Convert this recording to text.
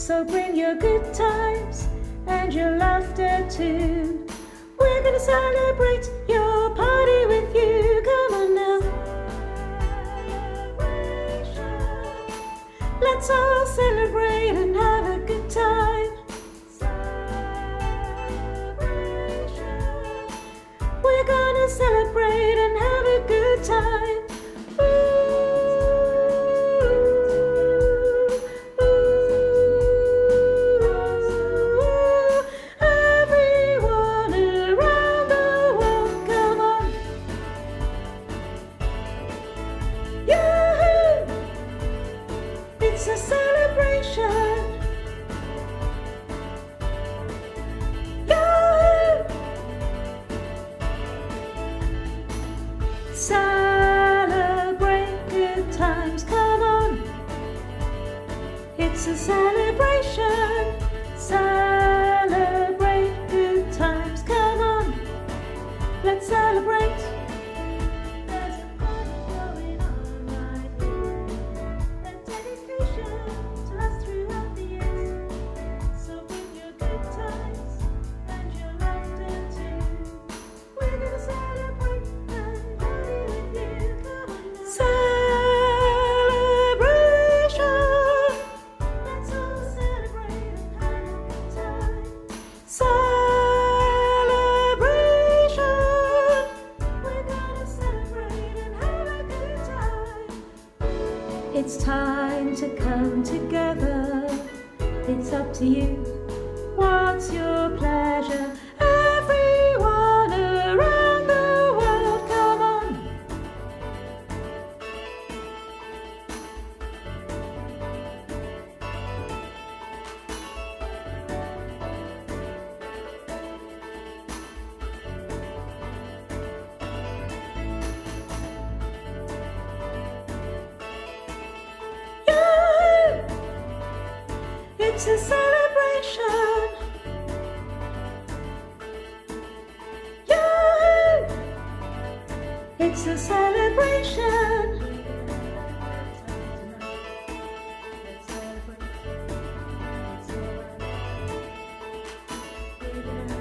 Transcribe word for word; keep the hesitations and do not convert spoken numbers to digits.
So bring your good times and your laughter too. We're gonna celebrate your party with you. Come on now. Let's all celebrate and have a good time. We're gonna celebrate and have a good time. Ooh, ooh, everyone around the world, come on. Yahoo! It's a celebration. Celebrate good times, come on. It's a celebration. Celebrate good times, come on. Let's celebrate. There's a party going on right here. A dedication to last throughout the years. So bring your good times and your laughter too. We're gonna celebrate. It's time to come together. It's up to you. What's your pleasure? Everyone around the world, come on. It's a celebration. Yahoo! It's a celebration. Let's celebrate. Let's celebrate.